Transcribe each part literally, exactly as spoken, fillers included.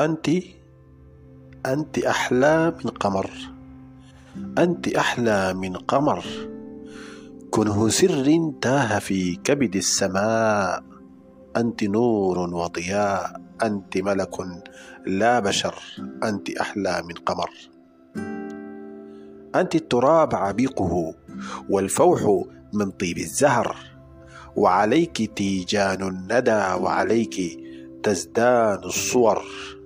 أنت أنت أحلى من قمر، أنت أحلى من قمر، كنه سر تاه في كبد السماء. أنت نور وضياء، أنت ملك لا بشر، أنت أحلى من قمر. أنت التراب عبيقه والفوح من طيب الزهر، وعليك تيجان الندى وعليك تزدان الصور.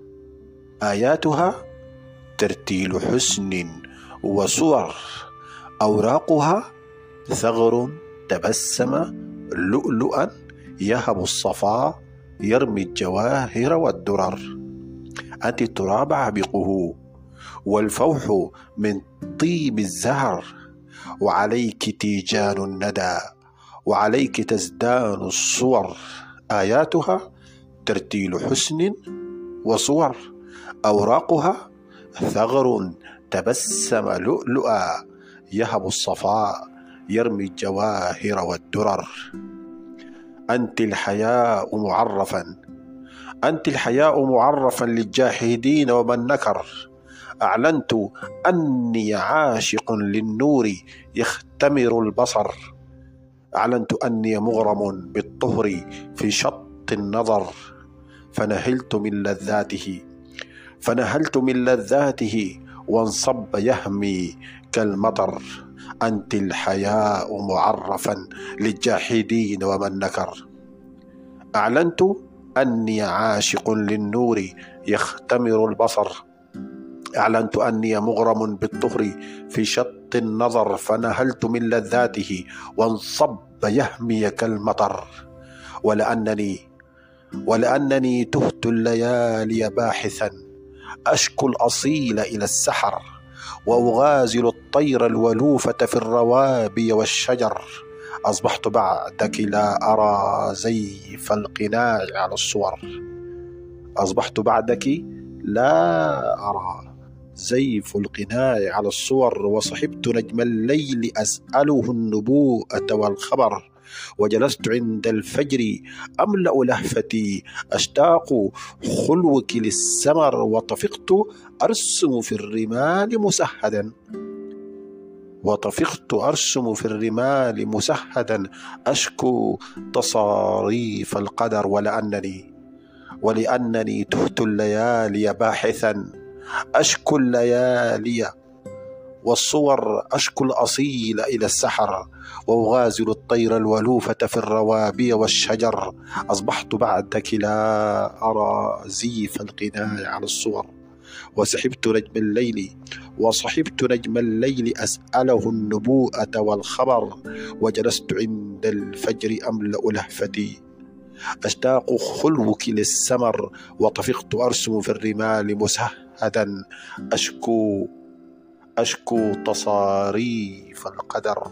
آياتها ترتيل حسن وصور، أوراقها ثغر تبسم لؤلؤا يهب الصفا يرمي الجواهر والدرر. أنت التراب عبقه والفوح من طيب الزهر، وعليك تيجان الندى وعليك تزدان الصور. آياتها ترتيل حسن وصور، أوراقها ثغر تبسم لؤلؤا يهب الصفاء يرمي الجواهر والدرر. أنت الحياء معرفا، أنت الحياء معرفا للجاحدين ومن نكر. أعلنت أني عاشق للنور يختمر البصر، أعلنت أني مغرم بالطهر في شط النظر. فنهلت من لذاته فنهلت من لذاته وانصب يهمي كالمطر. أنت الحياء معرفا للجاحدين ومن نكر. أعلنت أني عاشق للنور يختمر البصر، أعلنت أني مغرم بالطهر في شط النظر. فنهلت من لذاته وانصب يهمي كالمطر. ولأنني ولأنني تهت الليالي باحثا أشكو الأصيل إلى السحر، وأغازل الطير الولوفة في الروابي والشجر. أصبحت بعدك لا أرى زيف القناع على الصور، أصبحت بعدك لا أرى زيف القناع على الصور. وصحبت نجم الليل أسأله النبوءة والخبر، وجلست عند الفجر أملأ لهفتي أشتاق خلوك للسمر. وطفقت أرسم في الرمال مسهدا وطفقت أرسم في الرمال مسهدا أشكو تصاريف القدر. ولأنني ولأنني تهت الليالي باحثا أشكو الليالي والصور، أشكو الأصيل إلى السحر، وأغازل الطير الولوفة في الروابي والشجر. أصبحت بعدك لا أرى زيف القناع على الصور. وسحبت نجم الليل وصحبت نجم الليل أسأله النبوءة والخبر، وجلست عند الفجر أملأ لهفتي أشتاق خلوك للسمر. وطفقت أرسم في الرمال مسهدا أشكو أشكو تصاريف القدر.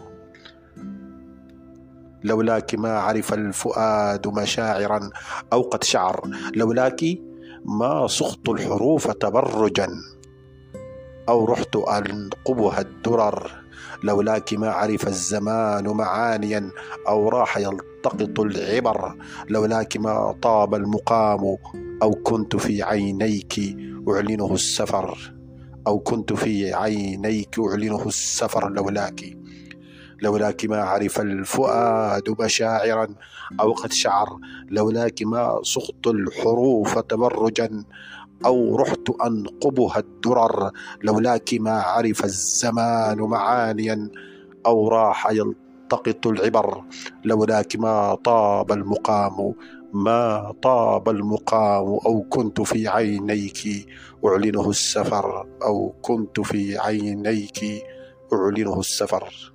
لولاك ما عرف الفؤاد مشاعرا أو قد شعر، لولاك ما صخت الحروف تبرجا أو رحت أنقبها الدرر. لولاك ما عرف الزمان معانيا أو راح يلتقط العبر. لولاك ما طاب المقام أو كنت في عينيك أعلنه السفر أو كنت في عينيك أعلنه السفر. لولاك لولاك ما عرف الفؤاد مشاعرا أو قد شعر، لولاك ما صخت الحروف تبرجا أو رحت أنقبها الدرر. لولاك ما عرف الزمان معانيا أو راح يلتقط العبر. لولاك ما طاب المقام ما طاب المقام أو كنت في عينيك أعلنه السفر أو كنت في عينيك أعلنه السفر.